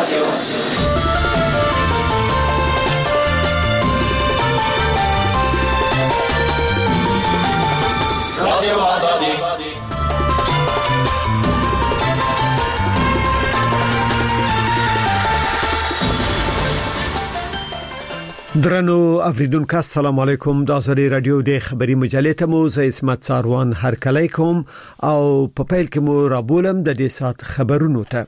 رادیو آزادی. درنو اوریدونکو السلام علیکم. د آزادی رادیو د خبري مجلې ته مو زه اسمت ساروان هرکلی کوم او په پیل کې مو رابولم د دې سات خبرونو ته.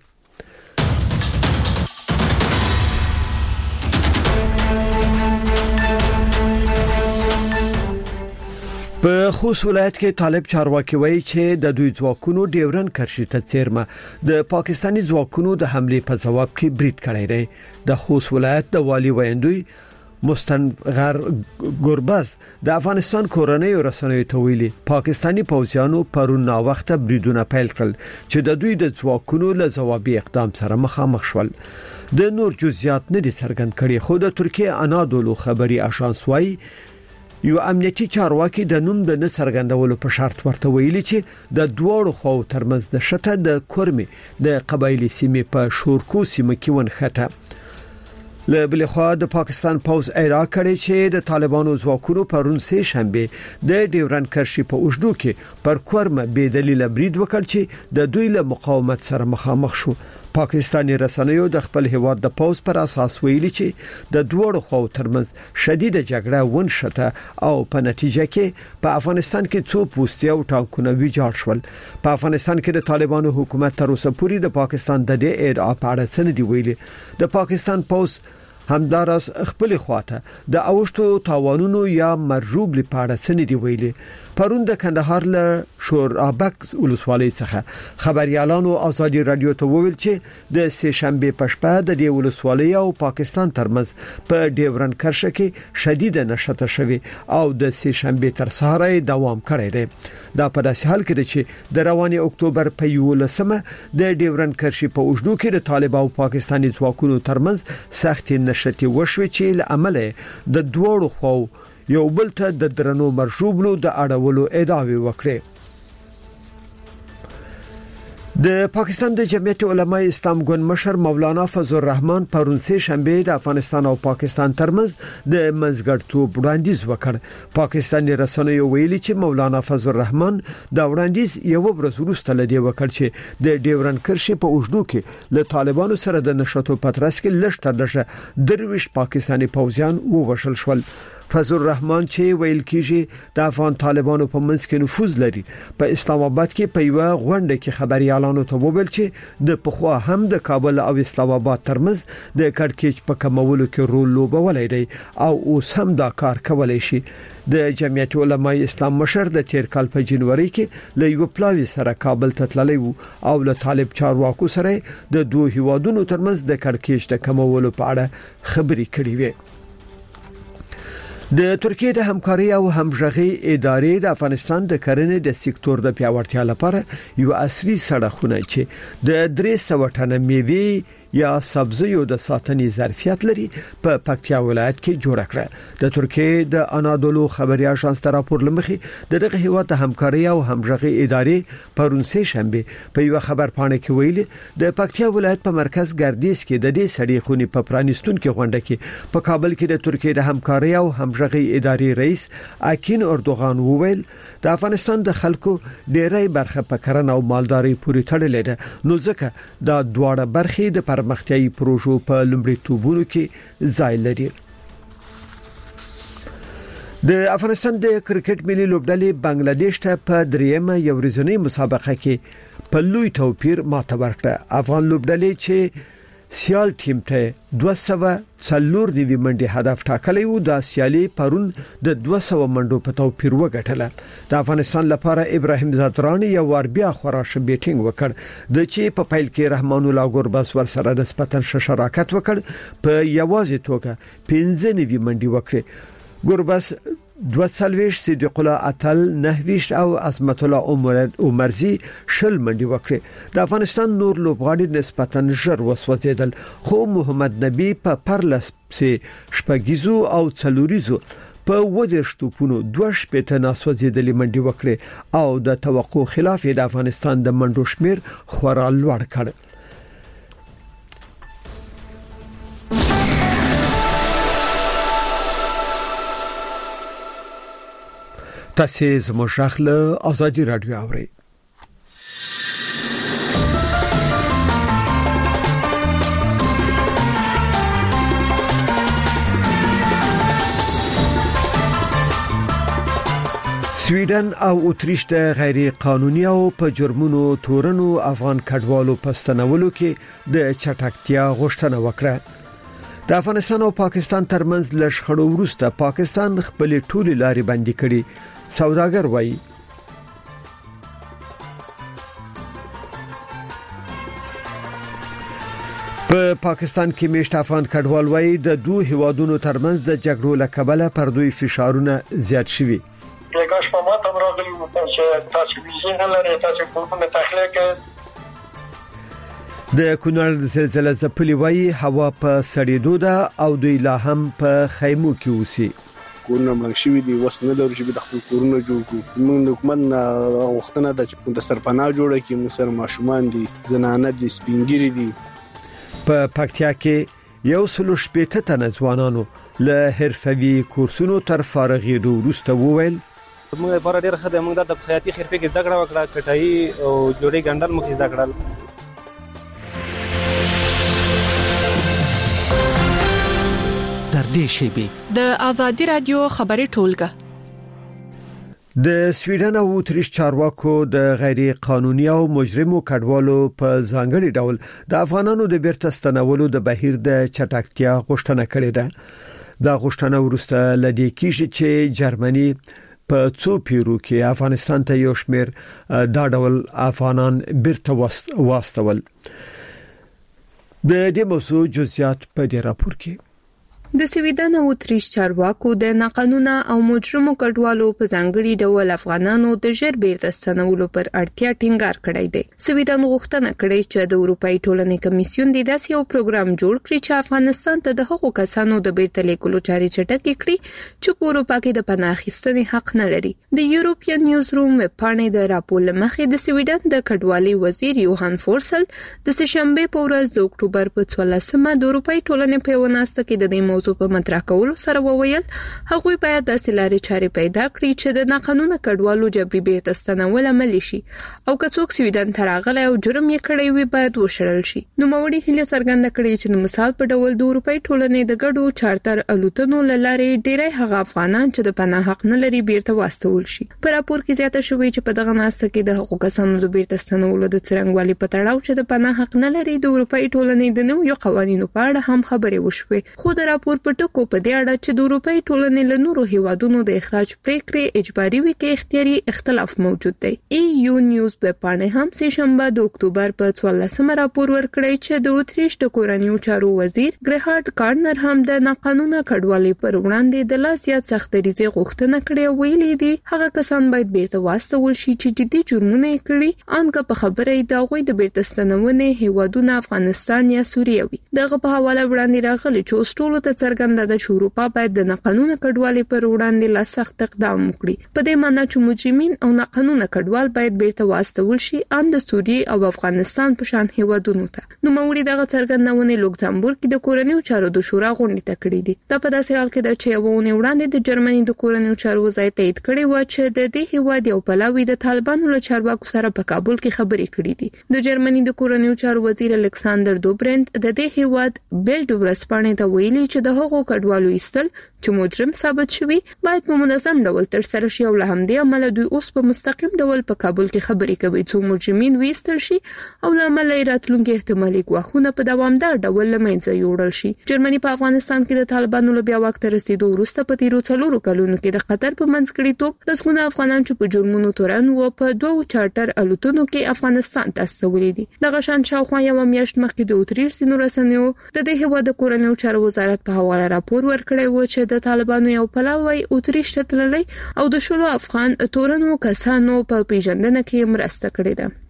په خوست ولایت کې طالب چارواکي وایي چې د دوی ځواکونو ډیورن کرښې ته څیرمه د پاکستاني ځواکونو د حمله په جواب کې برید کړی دی. د خوست ولایت د والی ویندوی مستنغر ګوربز د افغانستان کورنۍ رسنیو ته ویلي پاکستاني پوځیانو پرون نا وخت بریدونه پیل کړل چې د دوی د ځواکونو له جوابي اقدام سره مخامخ شول. د نور جزئیات نه دي څرګند کړي خو د ترکیه انادولو خبري اژانس وايي یو امنیتي چارواکي د نوم د نه څرګندولو په شرط ورته ویلي چې د دوړو خو ترمنځ د شته د کورمي د قبایلی سیمې په شورکو سیمه کې ونخته. له بل خوا د پاکستان پوز اعلان کړی چې د طالبانو ځواکونو پرون سه شنبه د ډیورن کرښې په اوږدو کې پر کورمه بې دلیل برید وکړ چې د دوی له مقاومت سره مخامخ شو. پاکستاني رسنیو د خپل هیواد د پوز پر اساس ویلي چې د دوړو خو ترمنځ شدیده جګړه ونشته او په نتیجه کې په افغانستان کې څو پوستي او ټانکونه ویجاړ شول. په افغانستان کې د طالبانو حکومت تر اوسه پورې د پاکستان د دې ادعا په اړه څه نه دی ویلي. د پاکستان پوز همدارس خپل خواته د اوشتو تاوانونو یا مرجوب لپاره سن دی ویلي. پرون د کندهار له شورابک ولسوالۍ څخه خبريالانو آزادي رادیو ته وویل چې د سه شنبه په شپه د دې ولسوالۍ او پاکستان ترمنځ په ډیورن کرښه کې شدیده نشته شوی او د سه شنبه تر سهار دوام کړی دی. دا په داسې حال کې چې د رواني اکتوبر په 11مه د ډیورن کرښې په اوږدو کې د طالب او پاکستاني ځواکونو ترمنځ سخت نشټي وشوي چې لامل د دوړو خو یو بل ته د درنو مرشوبلو د اړولو ادعاوې وکړي. د پاکستان د جمعیت علماء اسلام ګوند مشر مولانا فضل الرحمن پرون سه شنبه د افغانستان او پاکستان ترمنځ د منځګړتوب وړاندیز وکړ. پاکستاني رسنیو ویلي چې مولانا فضل الرحمن دا وړاندیز یو ورځ وروسته لدی وکړ چې د ډیورن کرښې په اوږدو کې له طالبانو سره د نشټو پترس کې لښته درویش پاکستاني پوځیان ووشل شول. فضل الرحمن چې ویل کیږي د افغان طالبانو په منځ کې نفوذ لري په اسلام آباد کې په یو غونډه کې خبريالانو ته وویل چې د پخوا هم د کابل او اسلام آباد ترمنځ د کډکېچ په کمولو کې رول لوبولای دی او اوس هم دا کار کولای شي. د جمعیت علماء اسلام مشر د تیر کال په جنوري کې له یو پلاوی سره کابل ته تللی وو او له طالب چارواکو سره د دوه هیوادونو ترمنځ د کډکېچ د کمولو په اړه خبري کړې وې. د ترکیه د همکاري او همغږي ادارې د افغانستان د کرنې د سکتور د پیاوړتیا لپاره یو عصري سړکونه چې د 300 ټنه میوه یا سبزیو د ساتنې ظرفیت لري په پکتیا ولایت کې جوړ کړه. د ترکیه د انادولو خبري اژانس تر راپور لمخي دغه هیواد د همکاري او همغږي ادارې پرون سه شنبه په یو خبر پاڼه کې ویلي د پکتیا ولایت په مرکز ګردیز کې د دې سړي خونی په پرانستون کې غونډه کې په کابل کې د ترکیه د همکاري او همغږي ادارې رئیس اکین اردوغان وویل د افغانستان د خلکو ډېری برخه په کرنه او مالداري پورې تړلې ده نو ځکه دا دواړه برخې د پرمختیايي پروژو په لومړیتوبونو کې ځای لري. د افغانستان د کرکټ ملي لوبډلې بنگلاديش ته په دریمه یو ورځنی مسابقه کې په لوی توپیر ماته ورکړه. افغان لوبډلې چې سیال ټیم ته 204 نیوی منډي هدف ټاکلی وو د سیالي پرون د 200 منډو په توپیر وګټله. د افغانستان لپاره ابراهیم زادرانی یو ور بیا خوراشه بیټینګ وکړ د چې په پیل کې رحمان الله ګورباس ور سره نسبتا شراکت وکړ په یوازې توګه 15 نیوی منډي وکړي. ګورباس 2 صدیق الله اتل 9 او عظمت الله عمرزي شل منډي وکړي. د افغانستان نور لوبغاړي نسبتا ژر وسوځیدل خو محمد نبی په پرلس شپږیزو او څلوریزو په ودرشتوپونو 2 شپته ناسوځیدلې منډي وکړي او د توقع خلاف د افغانستان د منډو شمیر خورا لوړ کړ. تاسو زموږ شخله ازادي رادیو اورئ. سویډن او اتریش د غیر قانوني او په جرمونو تورنو افغان کډوالو پستنولو کې د چټکتیا غوښتنه وکړه. د افغانستان او پاکستان ترمنځ ل شخړو وروسته پاکستان خپل ټولې لارې بندي کړې. سوداګر وایي په پاکستان کې میشت افغان کډوال وایي د دوه هیوادونو ترمنځ د جګړو لکبله پر دوی فشارونه زیات شوي. پیغاش په ماته راغلی چې تاسو ویزه نه لرئ، تاسو کومه تخلیق د کونړ زلزلې ځپلې وایي هوا په سړېدو ده او دوی لا هم په خیمو کې اوسي. کورونه مړ شوي دي، وس نه لري چې د خپل کورونه جوړ کړو. موږ حکومت غوښتنه ده چې د سرپناه جوړه کړي. موږ سره ماشومان دي، زنانه دي، سپینګری دي. په پکتیا کې 180 تنه ځوانانو له حرفوي کورسونو تر فارغېدو وروسته وویل موږ لپاره ډېر ښه ده. موږ د خیاطي حرفې کې زده کړه وکړه، کټایي او جوړې ګنډل موږ زده کړل. تر دې شیبې د ازادي رادیو خبري ټولګه د سویډن او اتریش چارواکو د غیر قانوني او مجرمو کډوالو په ځانګړي ډول د افغانانو د بیرته ستنولو د بهیر د چټکتیا غوښتنه کړې ده. دا غوښتنه وروسته لدې کېږي چې جرمني په څو پیرو کې افغانستان ته یو شمېر دا ډول افغانان بیرته واستول. د دې موضوع جزئیات په دې راپور کې د سویډن او اتریش چارواکو د ناقانونه او مجرمو کډوالو په ځانګړي ډول افغانانو د ژر بیرته ستنولو پر اړتیا ټینګار کړی دی. سویډن غوښتنه کړې چې د اروپאי ټولنې کمیسیون د داسې یو پروګرام جوړ کړي چې افغانستان ته د هغو کسانو د بیرته لیکلو چارې چټکې کړي چې په اروپا کې د پناه اخیستنې حق نه لري. د یورپین نیوز روم وپاڼې د راپور لمخې د سویډن د کډوالۍ وزیر یوهان فورسل د سهشنبه په ورځ د اکتوبر په 14مه د اروپאי ټولنې په وناسته کې د موضوع په مطرح کولو سره وویل هغوی باید د سلاري چارې پیدا کړي چې د ناقانونه کډوالو جبري بیرته ستنول عمل شي او که څوک سویډن ته راغلی او جرم یې کړی وي باید وشړل شي. نوموړي هیله څرګنده کړې چې د مثال په ډول د اروپאי ټولنې د ګډو چارټر الوتنو لارې ډېری هغه افغانان چې د پناه حق نه لري بیرته واستول شي. په راپور کې زیاته شوې چې په دغه ناسته کې د هغو کسانو د بیرته ستنولو د څرنګوالي په تړاو چې د پناه حق نه لري د اروپאי ټولنې د نویو قوانینو په اړه هم خبرې وشوې. خو د راپور په ټکو په دې اړه چې د اروپאי ټولنې له نورو هیوادونو د اخراج پریکړې اجباري وي کې اختیاري اختلاف موجود دی. EU نیوز وپاڼې هم سهشنبه د اکتوبر په 14مه راپور ورکړی چې د اتریش د کورنیو چارو وزیر ګریهارد کارنر هم د ناقانونه کډوالۍ پر وړاندې د لا زیات سختریزې غوښتنه کړې او ویلي دي هغه کسان باید بیرته واستول شي چې جدي جرمونه کړي انګه په خبره د غوي د بیرته ستنونې هیوادونه افغانستان یا سوریه وي. دغه په حواله وړاندې راغلي چې اوسټولو ته څرګنده ده چې اروپا باید د ناقانونه کډوالۍ پر وړاندې لا سخت اقدام وکړي. په دې معنی چې مجرمین او ناقانونه کډوال باید بیرته واستول شي ان د سوریه او افغانستان په شان هیوادونو ته. نو موري دغه څرګندونه لوکزامبورګ کې د کورنیو چارو د شورا غونډه ته کړې دي. دا په داسې حال کې ده چې یوونه وړاندې د جرمني د کورنیو چارو وزارت تایید کړی و چې د دې هیواد یو پلاوی د طالبانو له چارواکو سره په کابل کې خبرې کړې دي. د جرمني د کورنیو چارو وزیر الکساندر دوبرنت د دې هیواد بیلډ ورسپانې ته ویلي چې د هغو کډوالو ایستل چې مجرم ثابت شوی باید په منظم ډول تر سره شي او له همدې عمله دوی اوس په مستقیم ډول په کابل کې خبرې کوي چې مجرمین ویستل شي او له عمله راتلونکي احتمالي ګواښونه په دوامدار ډول لمنځه یوړل شي. جرمني په افغانستان کې د طالبانو له بیا واک ته رسیدو وروسته په تیرو 4 کلونو کې د قطر په منځګړیتوب لسګونه افغانان چې په جرمونو تورن و په دوه چارټر الوتنو کې افغانستان ته استولې دي. دغه شان شاوخوا یو میاشت مخکې د اتریش سینو رسنیو د دې هیواد د کورنیو چارو وزارت په حواله راپور ورکړی و چې د طالبانو یو پلاوی اتریش ته تللی او د شلو افغان تورنو کسانو په پیژندنه کې مرسته کړې ده.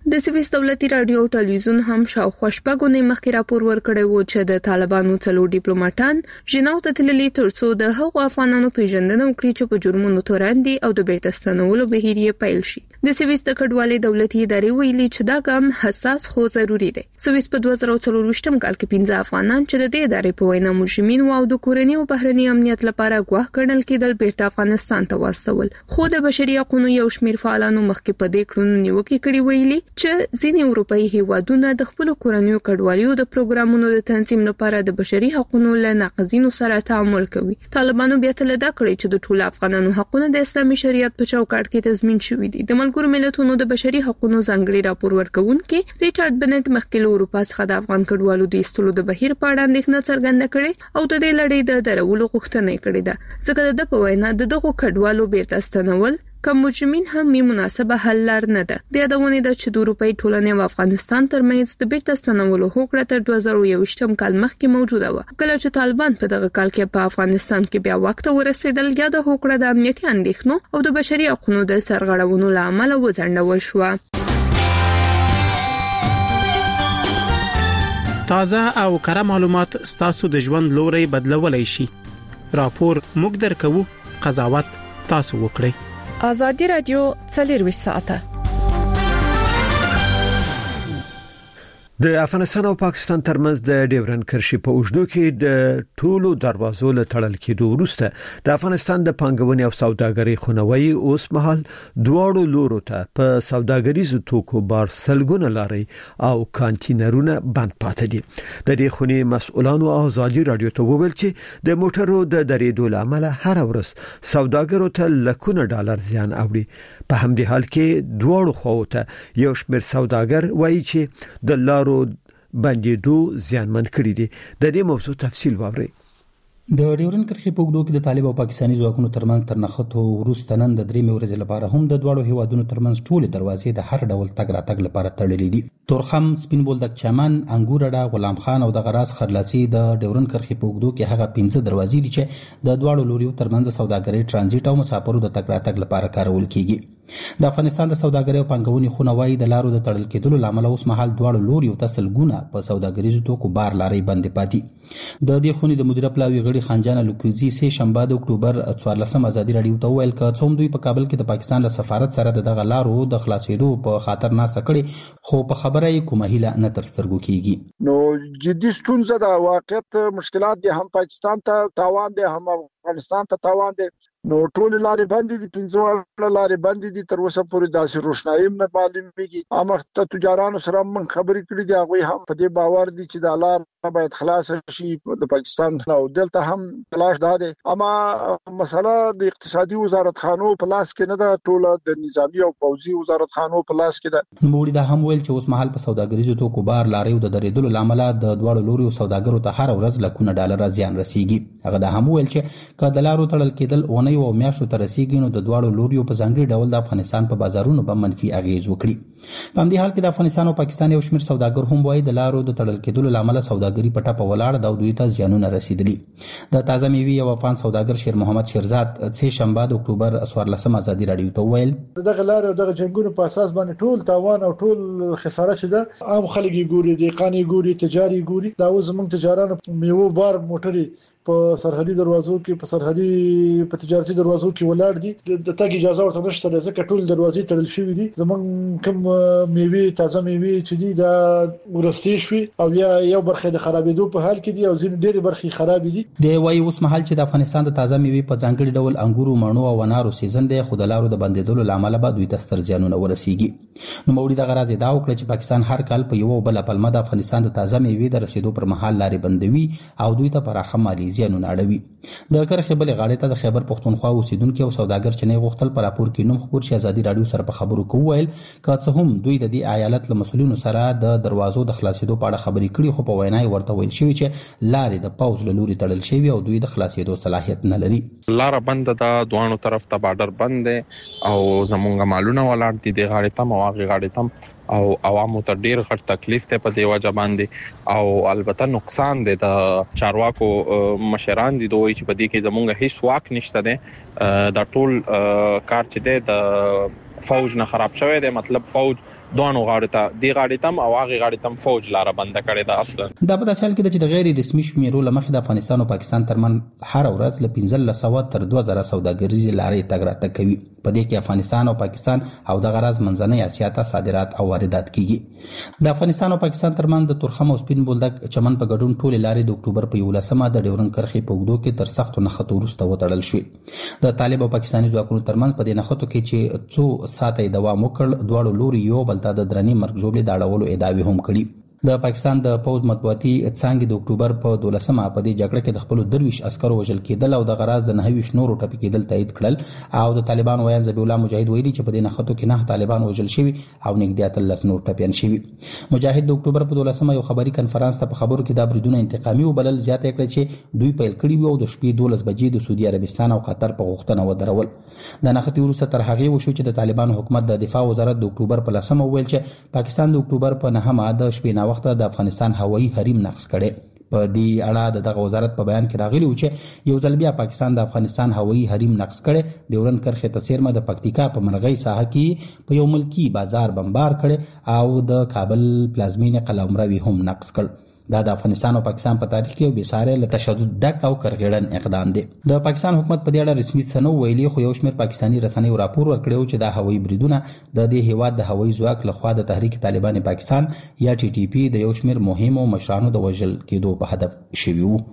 د سویس دولتي رادیو او ټلویزیون هم شاوخوا شپږ مخکې راپور ورکړی و چې د طالبانو څلور ډیپلوماټان ژیناو ته تللي ترڅو د هغو افغانانو پیژندنه وکړي چې په جرمونو تورن دي او د بیرته ستنولو بهیر یې پیل شي. د سویس د کډوالۍ دولتي ادارې ویلي چې دا ګام حساس خو ضروری دی. سویس په 2024 کال کې 15 افغانان چې د دې ادارې په وینا مجرمین او د کورنۍ او بهرني امنیت لپاره ګواښ ګڼل کېدل بیرته افغانستان ته واستول. خو د بشري حقوقو یو شمېر فعالانو مخکې په دې کړنو نیوکه کړې ویلي چې ځینې اروپאי هیوادونه د خپل کورنیو کډوالیو د پروګرامونو د تنظیم لپاره د بشري حقوقو له ناقضینو سره تعامل کوي. طالبانو بیا تلدا کړی چې د ټولو افغانانو حقوقونه د اسلامي شریعت په چوکاټ کې تضمین شوي دي. د ملګرو ملتونو د بشري حقوقو ځانګړي راپور ورکونکي ریچارډ بنټ مخکې له اروپا څخه د افغان کډوالو د ایستلو د بهیر په اړه اندېښنه څرګنده کړې او د دې لړۍ د درولو غوښتنه کړې ده. ځکه د په وینا دغه کډوالو بیرته ستنول کوم مجرمین هم مناسبه حل لار نه ده. د یادونې د چې د اروپאי ټولنې او افغانستان ترمنځ د بیرته ستنولو هوکړه تر 2021 کال مخکې موجوده و. کله چې طالبان په دغه کال کې په افغانستان کې بیا وخت ورسېدل، یا د هوکړه د امنیتي اندېښنو او د بشري حقوقو د سرغړونو لامل وځنډول شو. تازه او کره معلومات ستاسو د ژوند لوري بدلولای شي. راپور موږ درکو، قضاوت تاسو وکړئ. آزادی رادیو 24 ساعته. د افغانستان او پاکستان ترمنځ د ډیورن کرښې په اوږدو کې د ټولو دروازو له تړل کېدو وروسته د افغانستان د پانګونې او سوداګرۍ خونوي اوس مهال دواړو لورو ته په سوداګریزو توکو بار سلګونه لاري او کانټینرونه بند پاتې دي. د دې خونې مسؤلانو آزادي رادیو ته وویل چې د موټرو د درېدو لامل هر ورځ سوداګرو ته لکونه ډالر زیان اوړي. په همدې حال کې دواړو خواو ته یو شمېر سوداګر وایي چې د لارو باندې زیانمن کړي دي. د دې موضوع تفصیل واورئ. د ډیورن کرښې په اوږدو کې د طالب او پاکستاني ځواکونو ترمنځ تر نښتو وروسته نن د 3 ورځې لپاره هم د دواړو هیوادونو ترمنځ ټولې دروازې د هر ډول تګ راتګ لپاره تړلې دي. تورخم، سپین بولدک چمن، انګورډا، غلام خان او د غراس خرلاسي د ډیورن کرښې په اوږدو کې هغه 15 دروازې دي چې د دواړو لوريو ترمنځ سوداګرۍ، ترانزیت او مسافرو د تګ راتګ لپاره کارول کیږي. د افغانستان د سوداګرۍ او پانګونې خونوي د لارو د تړل کېدلو لامل اوس مهال دواړو لوريو ته سلګونه په سوداګریزو توکو بار لاري بندې پاتې. د دې خونې د مدیره پلاوي غړي خانجان لوکوزي سه شنبه د اکتوبر 14 ازادي رادیو ته ویل ک څوم دوی په کابل کې د پاکستان له سفارت سره دغه لارو د خلاصېدو په خاطر ناسه کړي، خو په خبره یې کومه هیله نه تر سترګو کیږي. نو جدي ستونزه د واقعیت مشکلات دي، هم پاکستان ته تاوان دي هم افغانستان ته تاوان دي. نو ټول لارې بندې دي، 15 لارې بندې دي، تر اوسه پورې داسې روښنايي نه معلومیږي. امخته تجارانو سره من خبرې کړې دي، هغه هم په دې باور دي چې د لار باید خلاص شي د پاکستان او دلته هم تلاش ده. اما مسله د اقتصادي وزارت خانو په لاس کې نه ده، ټول د نظامی او پوځي وزارت خانو په لاس کې ده. نو دا هم ویل چې اوس مهال په سوداګریزو توکو بار لاري د درېدلو لامل د دواړو لوريو سوداګرو ته هر ورځ لکونه ډالر زیان رسیږي. هغه دا هم ویل چې کله د لارو تړل کېدل اونۍ او میاشتو ته رسیږي نو د دواړو لوريو په ځانګړي ډول د افغانستان په بازارونو باندې منفي اغیز وکړي. په همدې حال کې د افغانستان او پاکستان یو شمېر سوداګر هم وایي د لارو د تړل کېدلو لامل سوداګري په ټاپه ولاړ د دوی ته زیانونه رسیدلي. د تازه میوي او افغان سوداګر شیر محمد شیرزاد سه شنبه د اکتوبر 14 ازادي رادیو ته ویل دغه لار او دغه جنگونو په اساس باندې ټول تاوان او ټول خساره شې ده. عام خلک ګوري، د قانی ګوري، تجاري ګوري. دا اوس موږ تجارانو میوه بار موټري په سرحدي دروازو کې په سرحدي په تجارتي دروازو کې ولاړ دي. د تګ اجازه ورته نشته، ځکه ټول دروازې تړل شوې دي. زمونږ کوم میوه تازه میوه چې دي دا ورستي شوي او یو برخه د خرابېدو په حال کې دي او ځینې ډېری برخې خراب دي. د وایي اوس مهال چې د افغانستان د تازه میوه په ځانګړي ډول انګورو، مڼو او انارو سیزن دی، خو د لارو د بندیدلو لامل به دوی ته ستر زیانونه ورسیږي. نو موري د غراز دا وکړه چې پاکستان هر کال په یو بل پلمه د افغانستان د تازه میوه د رسیدو پر مهال لارې بندوي او دوی ته پراخه مالی زیانونه اړوي. د کرښې بلې غاړې ته د خیبر پښتونخوا اوسیدونکو او سوداګر چې نه غوښتل پر راپور کې نوم خبر شي ازادي رادیو سره په خبرو کې ویل که څه هم دوی د دې ایالت له مسولینو سره د دروازو د خلاصېدو په اړه خبرې کړي، خو په وینا ورته ویل شوی چې لارې د پاوز له لوري تړل شوی او دوی د خلاصېدو صلاحیت نه لري. لار بند ده، دوانو طرف ته بارډر بند دی او زمونږ مالونه ولاړ دي د غاړې تم او هغه غاړې تم او عوامو ته ډیر غټ تکلیف ته په دی وجه باندې او البته نقصان دی. د چارواکو مشران دي دوی چې په دې کې زمونږ هیڅ واک نشته دی. دا ټول کار چې دی د فوج نه خراب شوی دی، مطلب فوج دوانو غاړه ته دی غاړه تم او هغه غاړه تم فوج لاره بند کړي دا اصلا دا په داسې حال کې د غیر رسمي شمیرو لمخې د افغانستان او پاکستان ترمن هر ورځ له 1500 تر 2000 سوداګریزي لارې تګ راتګ کوي. په دې کې افغانستان او پاکستان او د غرض منځنۍ اسیا ته صادرات او واردات کیږي. د افغانستان او پاکستان ترمن د تورخم او سپین بولدک چمن په ګډون ټول لارې د اکتوبر په 11مه د ډیورن کرښې په اوږدو کې تر سختو نښتو وروسته وتړل شوې. د طالب او پاکستاني ځواکونو ترمنځ په دې نښتو کې چې څو ساعته دوام وکړ دواړو لوري یو بل ته د درنې مرګ ژوبلې د اړولو ادعاوې هم کړي. د پاکستان د پوز مطبوعاتي څنګه د اکتوبر په 12مه په دې جګړه کې د خپل درویش عسکرو وژل کېدل او د غراز د 29 نورو ټپي کېدل تایید کړل او د طالبان ویان ذبیح الله مجاهد ویلي چې په دې نښتو کې 9 طالبان وژل شوي او نږدې 13 نور ټپيان شوي. مجاهد د اکتوبر په 12مه یو خبري کنفرانس ته په خبرو کې د بریدونو انتقامي وبلل زیاته کړ چې دوی پیل کړی وو د شپې 12 بجې د سعودي عربستان او قطر په غوښتنه ودرول. د نښتې وروسته تر هغه وشو چې د طالبان حکومت د دفاع وزارت د اکتوبر په 10مه ویل چې پاکستان د اکتوبر په 9مه د شپې نا وخت د افغانستان هوایي حریم نقض کړي. په دې اړه دغه وزارت په بیان کې راغلی و چې یو ځل بیا پاکستان د افغانستان هوایي حریم نقض کړي. ډیورن کرښې ته څیرمه د پکتیکا په مرغۍ ساحه کې په یو ملکی بازار بمبار کړي او د کابل پلازمینه قلمرو هم نقض کړ. دا د افغانستان او پاکستان په تاریخ کې یو بېساره له تشدد ډک او کرغېړن اقدام دی. د پاکستان حکومت په دې اړه رسمي څه نه ویلي خو یو شمېر پاکستاني رسنیو راپور ورکړی چې دا هوایي بریدونه د دې هیواد د هوایي ځواک لخوا د تحریک طالبان پاکستان یا ټي ټي پی د یو شمېر مهمو مشرانو د وژل کېدو په هدف شوي وو.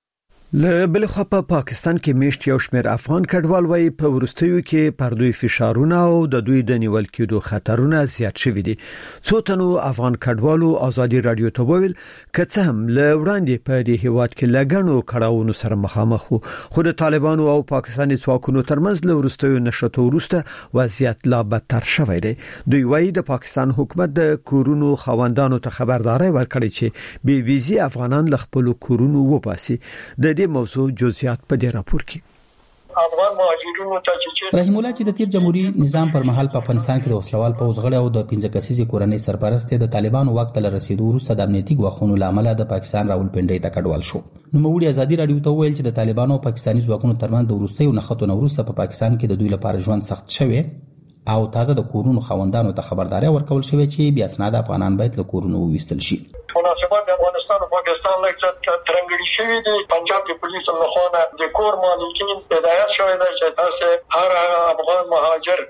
له بل خوا په پاکستان کې میشت یو شمېر افغان کډوال وایي په ورستیو کې پر دوی فشارونه او د دوی د نیول کېدو خطرونه زیات شوي دي. څو تنو افغان کډوالو ازادي رادیو ته ویل کڅ هم له وړاندې په دې هیواد کې لګڼو کړهونو سره مخامخ وو خو د طالبانو او پاکستاني ځواکونو ترمنځ له ورستیو نشټو وروسته وضعیت لا بدتر شوی دی. دوی وایي د پاکستان حکومت د کورونو خاوندانو ته خبرداري ورکړي چې بي ویزي افغانان له خپل کورونو وباسي. د موضوع جزئیات په دې راپور کې افغان مهاجرینو ته چې رحیم الله چې د تیر جمهوریت نظام پر مهال په افغانستان کې د وسلوال پوځ غړي او د 15 کسیزې کورنۍ سرپرست د طالبانو وخت له رسیدو وروسته د امنیتي غوښتنو لامل د پاکستان راولپنډۍ ته کډوال شو. نو موږ ازادي رادیو ته ویل چې د طالبانو او پاکستاني ځواکونو ترمنځ د وروستیو نښتو وروسته په پاکستان کې د دوی لپاره ژوند سخت شوی او تازه د کورونو خاوندانو ته خبرداري ورکول شوې چې بیا اسناد افغانان باید له کورونو وویستل شي. مناسبات د افغانستان او پاکستان لکه ترنګړي شوی دی. پنجاب د پولیسو لخوا د کور مالکین هدایت شوی دی چې تاسو هر افغان مهاجر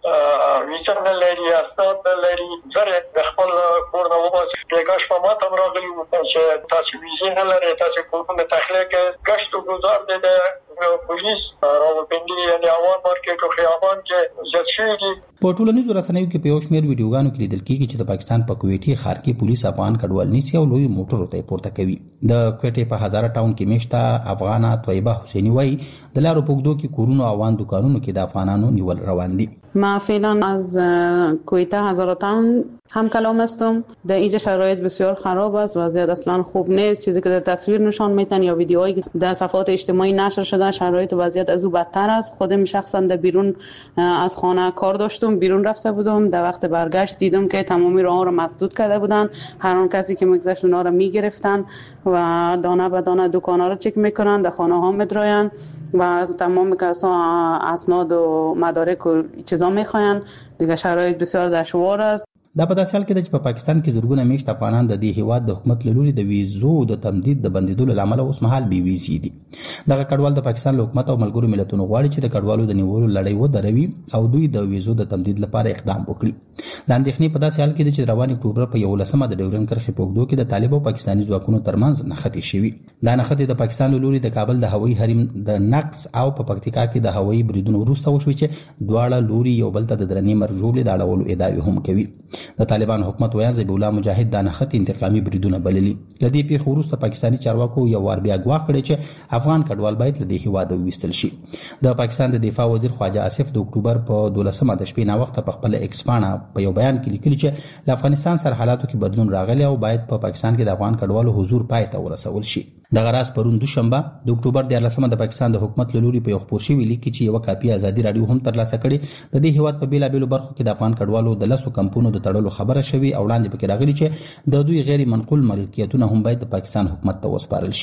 چې ویزا نه لري اسناد نه لري زره د خپل کور نه وباسي. پیغاش په ماته راغلی و چې تاسو ویزا نه لري تاسو کورونه تخلیق گشت و گذار د پولیس راولپنډي یعنی اوان مارکیټ او خیابان کې زیات شوی دي. په ټولنیزو رسنیو کې په یو شمېر ویډیوګانو کې لیدل کېږي چې د پاکستان په کویټي ښار کې پولیس افغان کډوال نیسي او لوی موټرو ته پورته کوي. د کویټي په هزاره ټاون کې میشته افغانه طیبه حسینی وایي د لارو په اوږدو کې کورونو او وان دکانونو کې د افغانانو نیول روان دي. ما فعلا از کویتا هزاره تاون هم کلام هستم. در اینجا شرایط بسیار خراب است، وضعیت اصلا خوب نیست. چیزی که در تصویر نشان میدن یا ویدیوهایی که در صفحات اجتماعی نشر شده شرایط و وضعیت از او بدتر است. خودم شخصا در بیرون از خانه کار داشتم، بیرون رفته بودم. در وقت برگشت دیدم که تمامی راه‌ها را مسدود کرده بودن. هر آن کسی که میگذشت اونا را میگرفتن و دانه به دانه دکانا را چک میکنن، در خانه ها میدراین و از تمام کسا اسناد و مدارک و چیزا میخواین. دیگه شرایط بسیار دشوار است. دا په داسې حال کې چې په پاکستان کې زورګونه میشت افغانان د دې هیواد د حکومت له لوري د ویزو د تمدید د بندیدلو لامل اوس مهال بي ویزي دي. دغه کډوال د پاکستان حکومت او ملګرو ملتونو غواړي چې د کډوالو د نیولو لړۍ ودروي او دوی د ویزو د تمدید لپاره اقدام وکړي. د اندېښنې په داسې حال کې چې روان اکتوبر په 11مه د ډیورن کرښې په اوږدو کې د طالب او پاکستاني ځواکونو ترمنځ نښتې شوي. دا نښتې د پاکستان له لوري د کابل د هوایي حریم د نقض او په پکتیکا کې د هوایي بریدونو وروسته وشوي چې دواړه لوري یو بل ته د درنې مرګ ژوبلې د اړولو ادعاوې هم کوي. د طالبان حکومت ویان ذبیح الله مجاهد د نښتې انتقامي بریدونه بللي. له دې پیښو وروسته پاکستاني چارواکو یو وار بیا ګواښ کړی چې افغان کډوال باید له دې هیواده وویستل شي. د پاکستان د دفاع وزیر خواجه آصف د اکتوبر په 12مه د شپې ناوخته په خپل ایکس پاڼه په یو بیان کې لیکلي چې له افغانستان سره حالاتو کې بدلون راغلی او باید په پاکستان کې د افغان کډوالو حضور پای ته ورسول شي. دغه راز پرون دوشنبه د اکتوبر 14مه د پاکستان د حکومت له لوري په یو خبر شوی لیک کې چې یو کاپی ازادي رادیو هم ترلاسه کړي. د دې هیواد په بیلابېلو برخو کې د افغان کډوالو د لاسو کمپونو د تړلو خبره شوی او وړاندې پکې راغلي چې د دوی غیر منقول ملکیتونه هم باید د پاکستان حکومت ته وسپارل شي.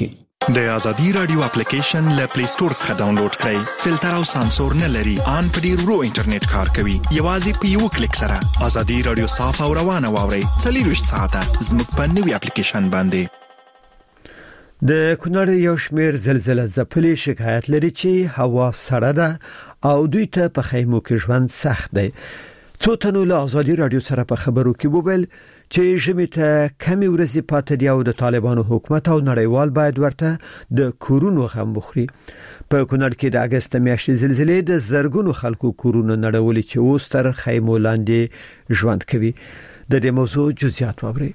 د ازادي رادیو اپلیکیشن له پلی سٹور څخه ډاونلوډ کړئ. فلټر او سانسور نه لري. ان په ډیر ورو انټرنیټ کار کوي. یوازې په یو کلیک سره ازادي رادیو صاف او روانه واورئ. 24 ساعته زموږ په نوي اپلیکیشن باندې. د کونړ یو شمیر زلزلې ځپلي شکایت لري چې هوا سړه ده او دوی ته په خیمو کې ژوند سخت دی. څو تنو له ازادي رادیو سره په خبرو کې وویل چې ژمي ته کمی ورځې پاتې دی او د طالبانو حکومت او نړیوال باید ورته د کورونو غم بخوري. په کونړ کې د اگست میاشتې زلزلې د زرګونو خلکو کورونه نړولې چې اوس تر خیمو لاندې ژوند کوي. د دې موضوع جزئیات واورئ.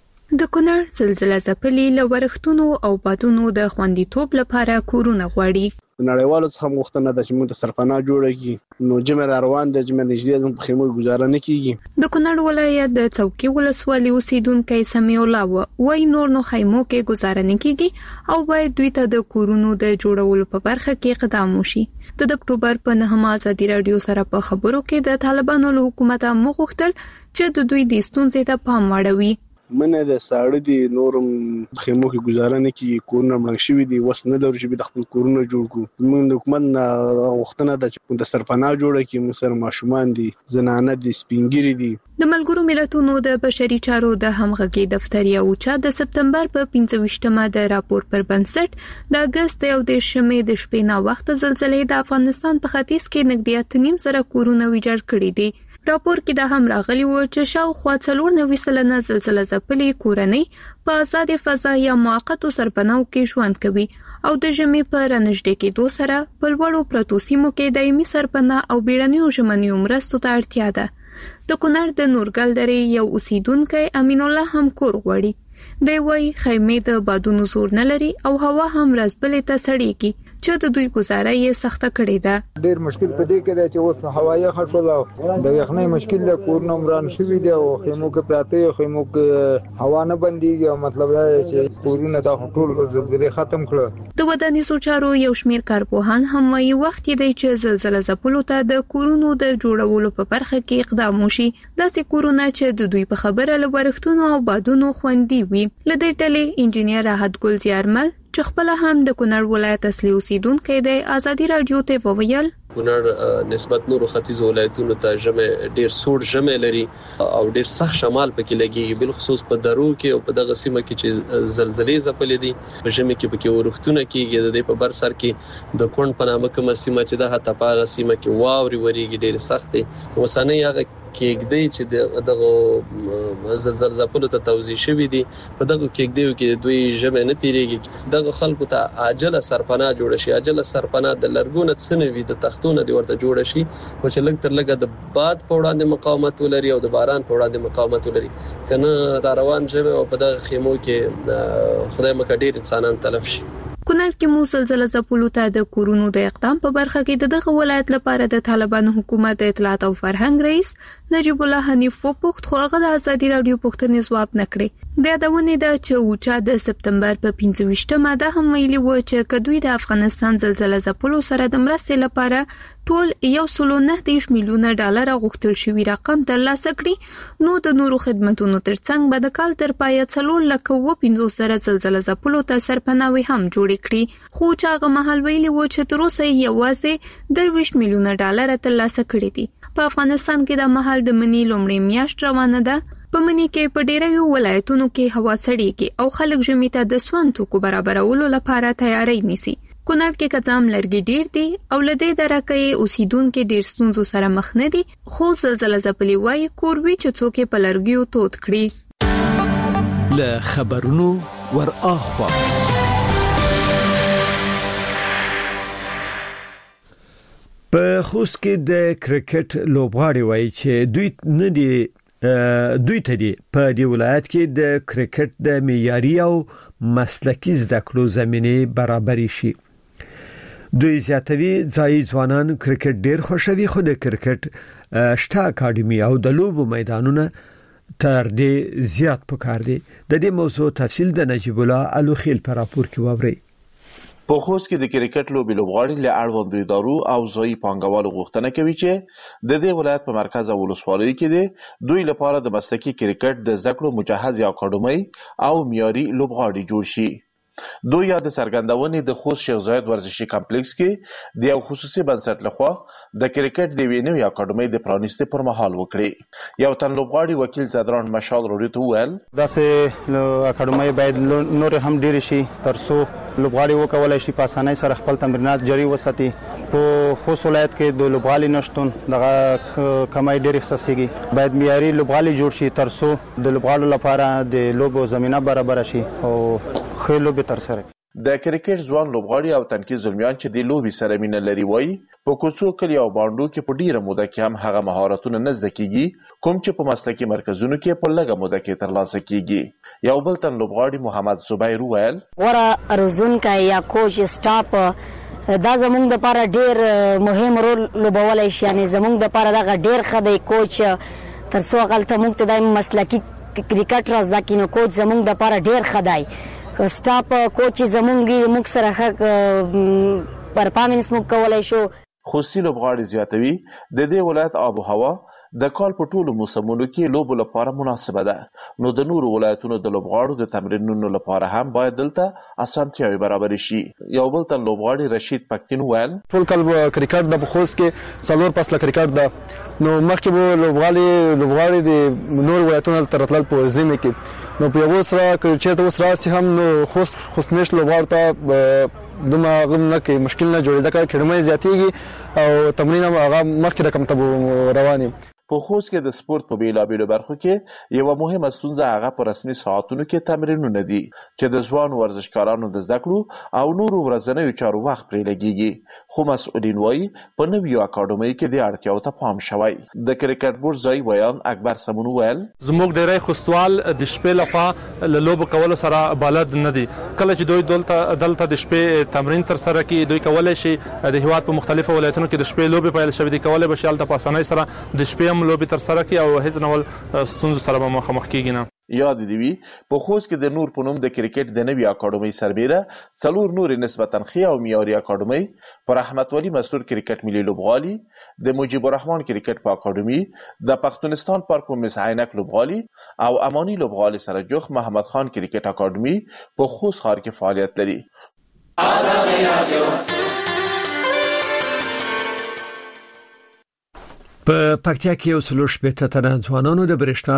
د کونړ زلزلې ځپلي له ورښتونو او بادونو د خوندیتوب لپاره کورونه غواړي. نړیوالو څخه مغوښتنه ده چې موږ ته سرپناه جوړه کړي. نو جمع روان د جمع نږدې زموږ په خیمو گزاره نه کیږي. د کونړ ولایت د څوکي ولسوالۍ اوسیدونکو سمیع الله وای نور نو خیمو کې گزاره نه کیږي او باید دوی ته د کورونو د جوړولو په برخه کې اقدام وشي. د اکتوبر په 9 ازادي رادیو سره په خبرو کې د طالبانو له حکومت مغوښتل چې د دوی د ستونزې ته پام وړوي. منه د ساړه دي نورم خیمو کې گزاره نه کیږي. کورونه مړ شوي دي. وس نه لري چې د خپل کورونه جوړ کړو. موږ د حکومت غوښتنه ده چې د سرپناه جوړه کړي. موږ سره ماشومان دي، زنانه دي، سپینګری دي. د ملګرو ملتونو د بشري چارو د همغږي دفتر یو چا د سپتمبر په 25مه د راپور پر بنسټ د اگست یو د شمې د شپې نا وخت زلزلې د افغانستان په ختیځ کې نږدې 8.5 زره کورونه ویجاړ کړي دي. راپور کې د هم راغلی و چې شاوخوا 94% زلزلې ځپلي کورنۍ په آزاد فضا یا موقتو سرپناو کې ژوند کوي او د ژمي په رانږدې کېدو سره په لوړو پرتو سیمو کې دایمي سرپناه او بیړنیو ژمنیو مرستو ته اړتیا ده. د کونړ د نورګل درې یو اوسیدونکی امین الله هم کور غواړي. دی وایي خیمې د بادونو زور نه لري او هوا هم رازبلې ته سړېږي چې د دوی گزاره یې سخته کړې ده. ډېر مشکل په دې کې دی چې اوس هوایي خټول د یخنۍ مشکل له کورونو مران شوي دي او خیمو کې پراته یو خیمو کې هوا نه بنديږي او مطلب دا چې کورونه د ټول زلزلې ختم کړه. د ودانیزو چارو یو شمیر کارپوهان هم وایي وخت دی چې زلزلې ځپلو ته د کورونو د جوړولو په برخه کې اقدام وشي. داسې کورونه چې د دوی په خبره له ورښتونو او بادونو خوندي وي. لدې ټلې انجینیر راحت ګل زیارمل چې خپل هم د کونړ ولایت اصلي اوسیدونکی دی ازادي رادیو ته وویل کونړ نسبت نورو ختیځو ولایتونو ته ژمي ډیر سوړ ژمي لري او ډیر سخت شمال پکې لګي بل خصوص په درو کې او په دغه سیمه کې چې زلزلې ځپلې دي په ژمي کې پکې ورښتونه کېږي د دې په بر سر کې د کون په نامه کومه سیمه چې د هټه پاغه سیمه کې واوري وريږي ډیر سخت دي. وسانه هغه کېږدي چې دغه زلزلې ځپلو ته توزیع شوی دي په دغه کېږدیو کې دوی ژمي نه تیریږي. دغه خلکو ته عاجله سرپناه جوړ شي. عاجله سرپناه د لرګونه څنوي د تختونه دی ورته جوړ شي او چې لږ تر لږه د باد په وړاندې مقاومت ولري او د باران په وړاندې مقاومت ولري. کنه را روان ژمي او په دغه خیمو کې خدای مکه ډیر انسانان تلف شي. کونړ کې مو زلزلې ځپلو ته د کورونو د اقدام په برخه کې دغه ولایت لپاره د طالبانو حکومت د اطلاعات او فرهنګ رئیس نجیب الله حنیف وپوښت خو هغه د ازادي رادیو پوښتنې ځواب نه کړی. د یادونه ده چې اوچا د سپتمبر په 25مه ده هم ویلي و چې کدوې د افغانستان زلزلې ځپلو سره د مرستې لپاره ټول 1.9 میلیونه ډالر غوښتل شوی رقم ترلاسه کړي نو د نورو خدماتونو ترڅنګ به د کال تر پایه 3.15 زلزلې ځپلو ته سرپناوي هم جوړ کړي. خو چې هغه مهال ویلي و چې تر اوسه یوازې 20 میلیونه ډالر ترلاسه کړي دي. په افغانستان کې د مهال د منی لومړی میاشت روانه ده. په منی کې په ډیرو ولایتونو کې هوا سړیږي او خلک ژمي ته د سون توکو برابرولو لپاره تیاری نیسي. کونړ کې کڅام لرګي ډیر دي او لدې درکې اوسیدونکو ډیر ستونزو سره مخ نه دي خو زلزلې ځپلي وای کوربي چې څوک په لرګیو تود کړي. له خبرونو ور اخوا په خوست کې د کرکټ لوبغاړي وای چې دوی ته دي په دې ولایت کې د کرکټ د معیاري او مسلکي زده کړو زمينه برابري شي. دوی زیاتوي ځای ځوانان کرکټ ډیر خوشوي خو د کرکټ شته اکیډمي او د لوبو میدانونه تر دې زیات پکار دي. د دې موضوع تفصیل د نجیب الله الوخیل په راپور کې ووري. په خوست کې د کرکټ لوبغاړي له اړوند ادارو او ځای پانګوالو غوښتنه کوي چې د دې ولایت په مرکز او ولسوالۍ کې دوی لپاره د مسلکي کرکټ د زده کړو مجهز اکیډمي او معیاري لوبغاړي جوړ شي. دوی یاد څرګندونې د خوست شیخ زاید ورزشي کمپلیکس کې د یو خصوصي بنسټ لخوا د کرکټ د یوې نوې اکاډمۍ د پرانیستې پر مهال وکړې. یو تن لوبغاړي وکیل زدران مشال راډیو ته وویل داسې اکاډمۍ باید نور هم ډېرې شي ترڅو لوبغاړي وکولای شي په اسانۍ سره خپل تمرینات جاري وساتي. په خوست ولایت کې د لوبغاړي نشتون دغه کمای ډېر احساسېږي. باید معیاري لوبغاړي جوړ شي ترڅو د لوبغاړو لپاره د لوبو زمینه برابر شي او ښه لوبې ترسره کړي. د کرکټ ځوان لوبغاړي او تنکي زلمیان چې د لوبي سره مینه لري وایي په کوڅو کلي او بانډو کې په ډیره موده کې هم هغه مهارتونه نه زده کیږي کوم چې په مسلکي مرکزونو کې په لږه موده کې ترلاسه کیږي. یو بل تن لوبغاړي محمد زبیر وویل غوره روزونکی یا کوچ سټاپ دا زمونږ د لپاره ډیر مهم رول لوبولای شي. یعنی زمونږ د لپاره دغه ډیر ښه دی کوچ ترڅو هغلته موږ ته د مسلکي کرکټ را زده کړو. کوچ زمونږ د لپاره ډیر ښه دی. سټاپ کوچ زمونږ سره ښه پرفارمنس موږ کولای شو. خوستي لوبغاړي زیاتوي د دې ولایت آب و هوا د کال په ټولو موسمونو کې لوبو لپاره مناسبه ده، نو د نورو ولایتونو د لوبغاړو د تمرینونو لپاره هم باید دلته اسانتیاوې برابر شي. یو بل تن لوبغاړي رشید پکتین وویل ټول کال کرکټ د خوست کې څلور فصله کرکټ ده، نو مخکې به لوبغاړي د نورو ولایتونو تر راتلل په ځینې کې نو په یو سره چېرته اوس راسي هم نو خوست میشت لوبغاړو ته دومره غم نه کوي، مشکل نه جوړي ځکه کډمۍ زیاتېږي او تمرین هغه مخکې رقم ته رواني. په خوست کې د سپورت په بیلابیلو برخو کې یو مهمه ستونزه هغه په رسمي ساعتونو کې تمرینونه دي چې د ځوان ورزشکارانو د زده کړو او نورو ورځنیو چارو وخت پرې لګیږي. خو مسؤلین وایي په نویو اکاډمۍ کې د اړتیاو ته پام شوی. د کرکټ بورډ ځای بیان اکبر سمون ویل زموږ ډېری خوستوال د شپې لخوا له لوبو کولو سره بلد نه دي. کله چې دوی دلته د شپې تمرین ترسره کوي دوی کولی شي د هیواد په مختلفو ولایتونو کې د شپې لوبې پیل شوي دي کولی به شي هلته په اسانۍ سره د شپې لوبي ترسره کوي او هیڅ ډول ستونزو سره به مخامخ کیږي نه. یاد دی وی په خوست کې د نور په نوم د کرکټ د نوي اکاډمۍ سربېره څلور نور نسبتا ښې او معیاري اکاډمۍ پر رحمت ولی مسرور کرکټ ملي لوبغالي د مجيب الرحمن کرکټ په اکاډمۍ د پښتونستان پارک په مس عینک لوبغالي او اماني لوبغالي سره جوخ محمد خان کرکټ اکاډمۍ په خوست ښار کې فعالیت لري. آزادي رادیو په پکتیا کې یو څلور شپېته تنه ځوانانو د برېښنا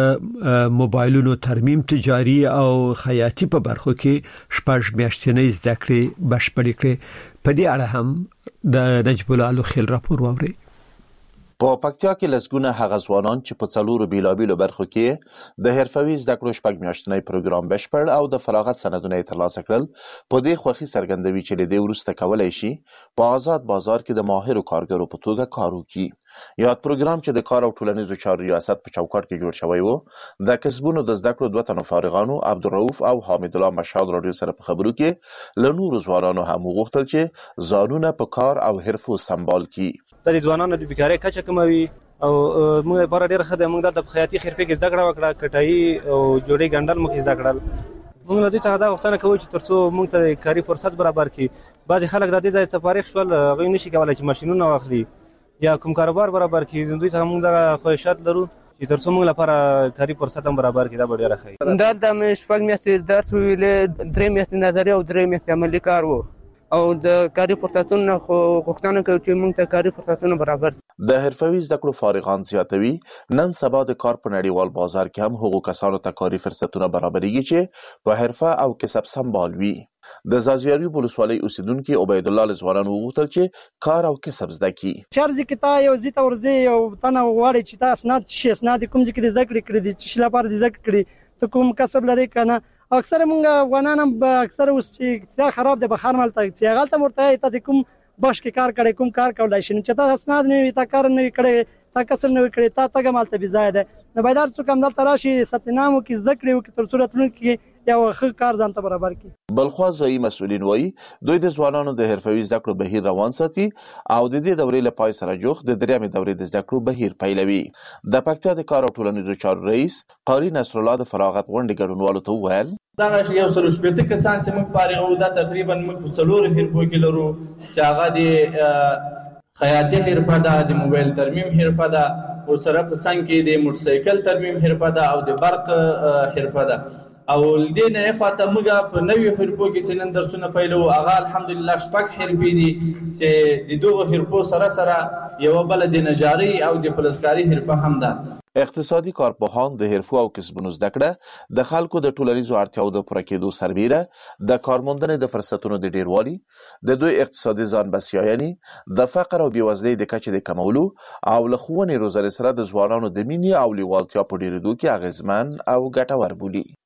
د موبایلونو ترمیم تجاري او خیاطي په برخو کې شپږ میاشتنۍ زده کړې بشپړې کړې. په دې اړه هم د نجیب الله لوخیل راپور واوري. په پکتیا کې لسګونه هغه ځوانان چې په څلورو بیلابیلو برخو کې د حرفوي زده کړو شپږ میاشتنۍ پروګرام بشپړ او د فراغت سندونه یې ترلاسه کړل په دې خوښي څرګندوي چې له دې وروسته کولای شي په آزاد بازار کې د ماهرو کارګرو په توګه کار وکړي. یاد پروګرام چې د کار او ټولنیزو چارو ریاست په چوکاټ کې جوړ شوی و د کسبونو د زده کړو دوه تنو فارغانو عبدالرؤف او حامد الله مشهد راډیو سره په خبرو کې له نورو ځوانانو هم وغوښتل چې ځانونه په کار او حرفو سمبال کړي. د ځوانانو د بیکارۍ کچه کموي او موږ لپاره ډېر ښه دی. موږ دلته په خیاطي حرفې کې زده کړه وکړه، کټایي او جوړې ګنډل موږ زده کړل. موږ له دوی څخه دا غوښتنه کوو چې ترڅو موږ ته کاري فرصت برابر کړي. بعضې خلک د دې ځای څخه فارغ شول هغوی نشي کولی چې ماشینونه واخلي یا کوم کاروبار برابر کړي. دوی څخه موږ دغه خواهشات لرو چې ترڅو موږ لپاره کاري فرصت هم برابر کړي. دا به ډېره ښه وي. دلته مې شپږ میاشتې درس ویلې، 3 میاشتې نظري او 3 میاشتې عملي کار و او د کاري فرصتونو غوښتنه کوي چې موږ ته کاري فرصتونه برابر شي. د حرفوي زده کړو فارغان زیاتوي نن سبا د کار په نړیوال بازار کې هم هغو کسانو ته کاري فرصتونه برابرېږي چې په حرفه او کسب سمبال وي. د زازیاریو ولسوالۍ اوسیدونکي عبید الله ځوانانو وغوښتل چې کار او کسب زده کړي. چارځي کې تا یو ځای ته ورځې یو تنه غواړي چې تا اسناد کوم ځای کې د زده کړې کړي دي چې لپاره د زده کړې ته کوم کسب لري کنه. اکثر موږ افغانان هم اکثر اوس چې اقتصاد خراب دی بخار مالته چې هغه مرته ته کوم باش کې کار کړي کوم کار کولای شي چې تا اسناد نه وي تا کار نه کړي تا کسب نه کړي تا تګ مالته بي ځای ده. نو باید هر څوک هم دلته راشي ستنامو کې زده کړي وکړي تر څو راتلونکي یو ښه کار ځان ته برابر کړي. بلخوا ځایي مسؤلین وایي دوی د ځوانانو د حرفوي زده کړو بهیر روان ساتي او د دې دورې له پای سره جوخ د درېیمې دورې د زده کړو بهیر پیلوي. د پکتیا د کار او ټولنیزو چارو رئیس قاری نصر الله د فراغت غونډې ګډونوالو ته وویل دغه یو سل شپېته کسان چې موږ فارغ وو دا تقریبا موږ په څلورو حرفو کې لرو چې هغه د خیاطي حرفه ده، د موبایل ترمیم حرفه ده، ورسره په څنګ کې د موټرسایکل ترمیم حرفه ده او د برق حرفه ده او لدې نه خواته موږ په نوې حرفو کې چې نن درسونه پیلو هغه الحمدلله 6 حرفې دي چې د دغو حرفو سره یو بل د نجاري او د پلسکاري حرفه هم ده. اقتصادي کارپوهان د حرفو او کسبونو زده کړه د خلکو د ټولنیزو اړتیاو د پوره کېدو سربیره د کارموندنې د فرصتونو د ډیروالي، د دوی اقتصادي ځان بسیاینې، د فقر او بېوزلۍ د کچې د کمولو او له ښوونې روزنې سره د ځوانانو د مینې او لیوالتیا په ډیرېدو کې اغېزمن او ګټور بولي.